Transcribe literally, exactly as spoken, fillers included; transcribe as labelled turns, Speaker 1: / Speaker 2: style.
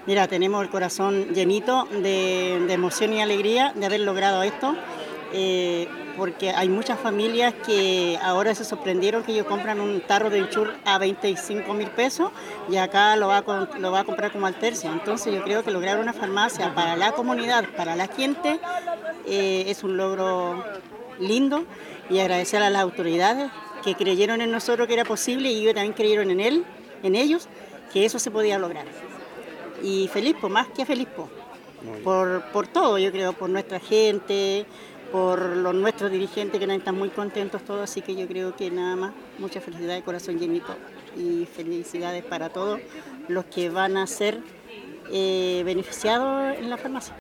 Speaker 1: Mira, tenemos el corazón llenito de, de emoción y alegría de haber logrado esto, eh, porque hay muchas familias que ahora se sorprendieron que ellos compran un tarro de enchur a veinticinco mil pesos y acá lo va, a, con- lo va a comprar como al tercio. Entonces yo creo que lograr una farmacia para la comunidad, para la gente, eh, es un logro lindo, y agradecer a las autoridades que creyeron en nosotros que era posible y ellos también creyeron en él, en ellos, que eso se podía lograr. Y feliz, pues más que feliz, pues,
Speaker 2: Muy bien.
Speaker 1: por, por todo, yo creo, por nuestra gente, por los nuestros dirigentes que también están muy contentos todos, así que yo creo que nada más, mucha felicidad de corazón llenito y felicidades para todos los que van a ser eh, beneficiados en la farmacia.